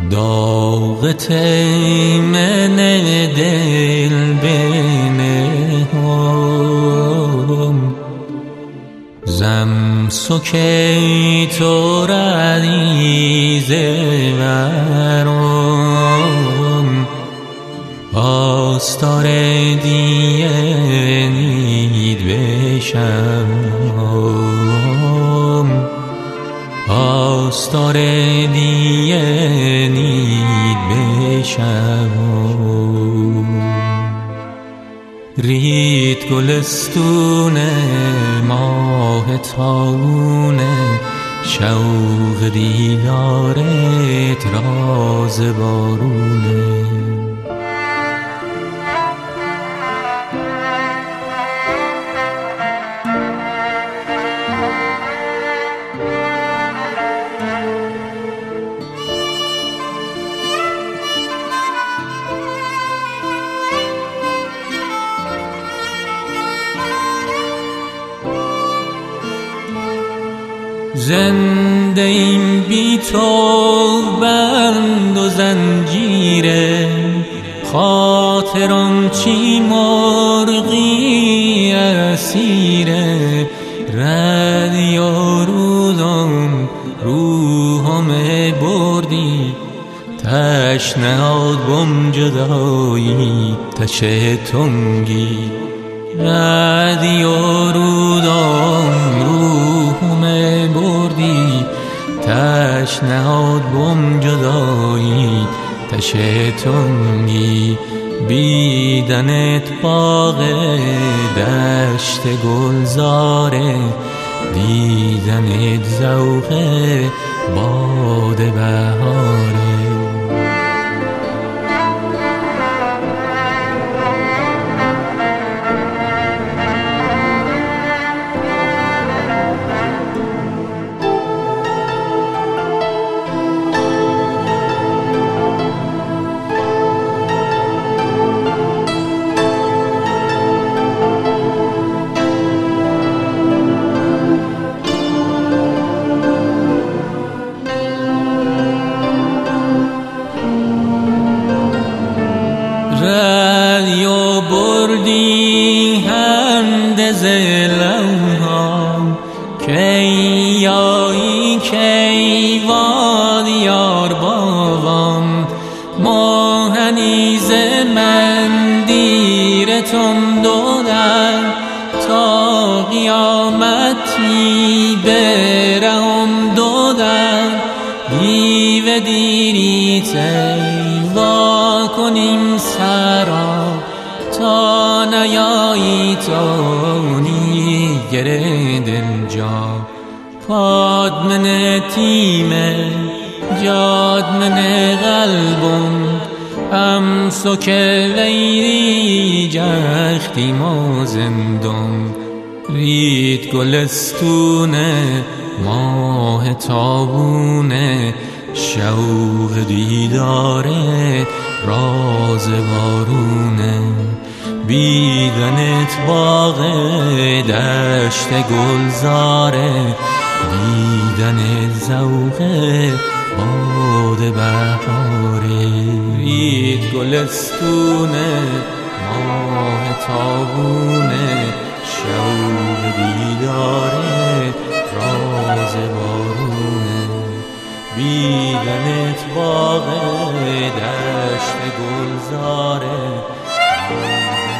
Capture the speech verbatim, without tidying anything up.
داغ تیمن دل بنهم زم سکی تو ردیز ورم آستار دیه نید بشم آستار دیه نید بشم رید گلستون ماه تابونه شوق دیدارت راز بارونه زنده این بی تو بند و زنجیره خاطرم چی مرغی اسیره ردی و رودم روحم بردی تشنهاد بم جدایی تشه تنگی ردی و رودم روحم بردی تشنهاد بم جدایی تشه تنگی بیدنت باغ دشت گلزاره دیدنت ذوق باد بهاره ردیو بردی هندز لوحام کی یایی کی وادیار باغام ماهنیز من دیرتم دودن تا قیامتی برهم دودن دیو دیری تیوا کنیم سرا تا نیایی تونی گره دل جا پادمن تیمه جادمن قلبم هم سکه ویری جختی ما زندم رید گلستونه ماه تابونه شوق دیداره راز بارونه بیدنت باغ دشت گلزاره دیدنت ذوق باد بهاره رید گلستونه ماه تابونه شوق دیداره راز بارونه بیدنت باغ دشت گلزاره